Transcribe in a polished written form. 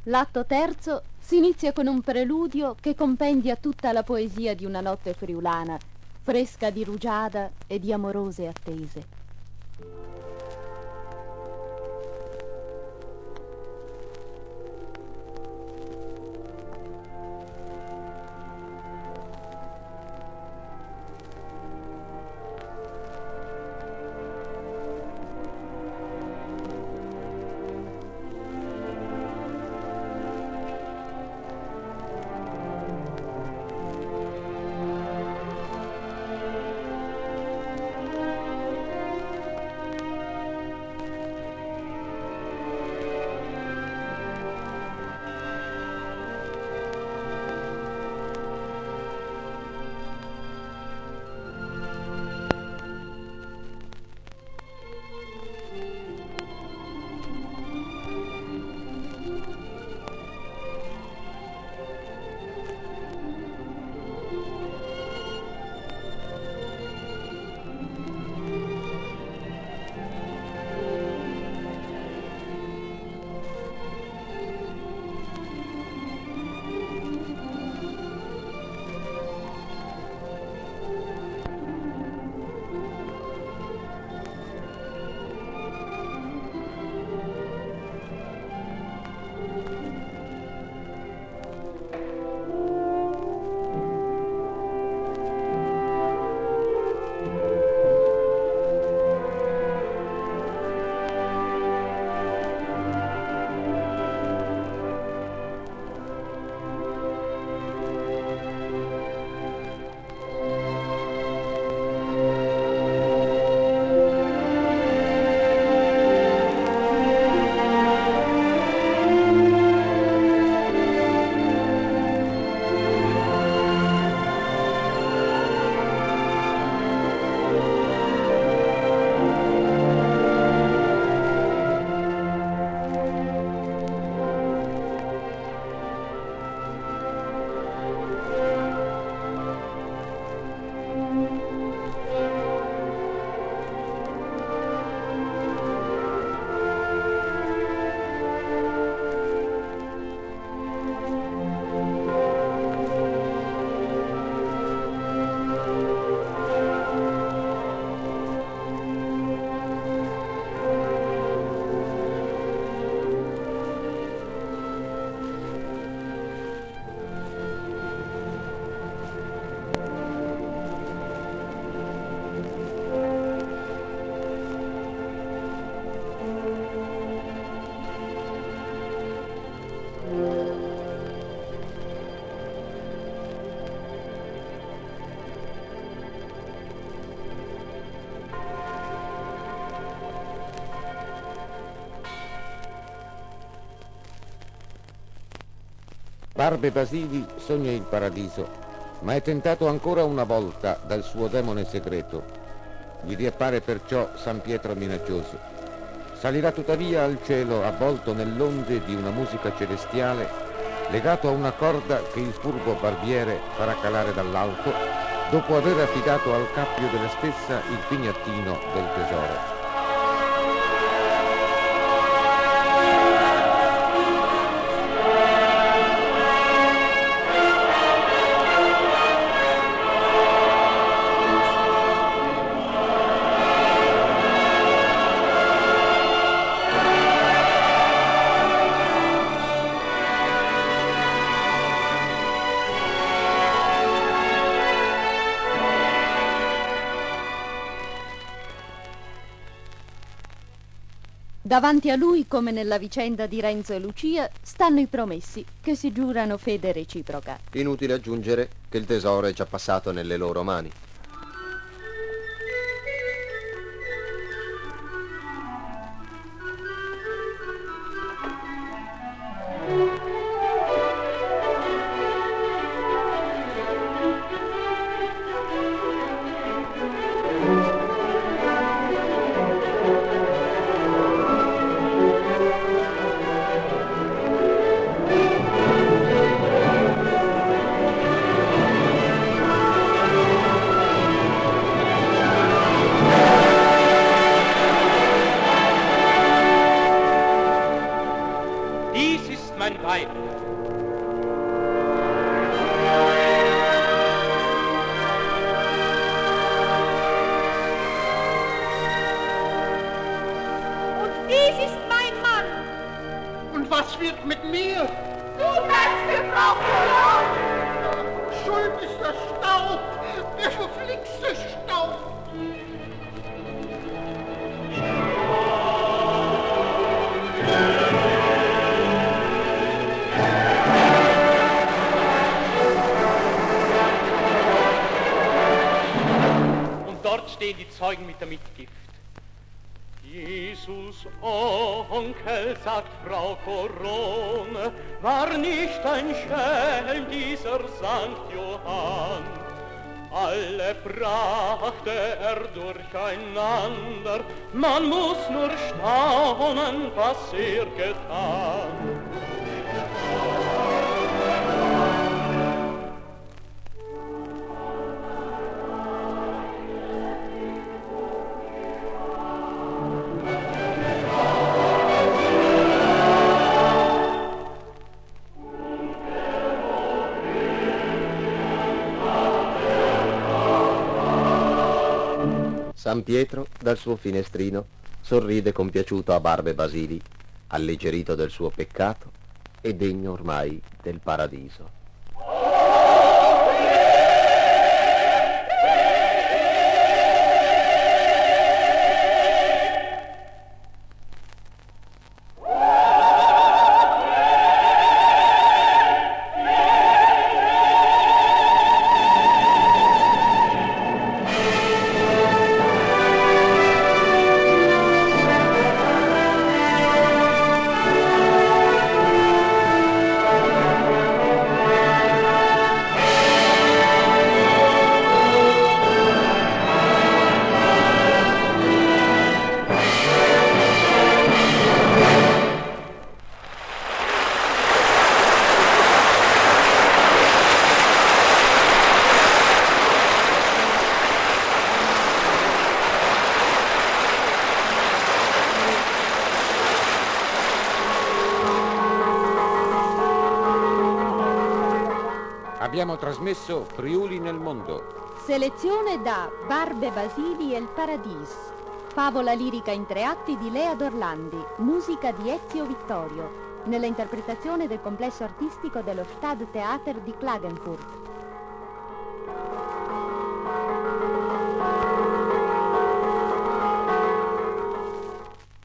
L'atto terzo si inizia con un preludio che compendia tutta la poesia di una notte friulana, fresca di rugiada e di amorose attese. Barbe Basili sogna il paradiso, ma è tentato ancora una volta dal suo demone segreto. Gli riappare perciò San Pietro minaccioso. Salirà tuttavia al cielo avvolto nell'onde di una musica celestiale, legato a una corda che il furbo barbiere farà calare dall'alto, dopo aver affidato al cappio della stessa il pignattino del tesoro. Davanti a lui, come nella vicenda di Renzo e Lucia, stanno i promessi che si giurano fede reciproca. Inutile aggiungere che il tesoro è già passato nelle loro mani. dies ist mein Mann. Und was wird mit mir? Du bleibst für Frau Coulon. Schuld ist der Staub, der verflixte Staub. Dort stehen die Zeugen mit der Mitgift. Jesus Onkel, sagt Frau Corone, war nicht ein Schelm dieser Sankt Johann. Alle brachte er durcheinander, man muss nur staunen, was er getan. San Pietro, dal suo finestrino, sorride compiaciuto a Barbe Basili, alleggerito del suo peccato e degno ormai del paradiso. Abbiamo trasmesso Friuli nel mondo. Selezione da Barbe Basili e il Paradis. Favola lirica in 3 atti di Lea Dorlandi. Musica di Ezio Vittorio. Nella interpretazione del complesso artistico dello Stadttheater di Klagenfurt.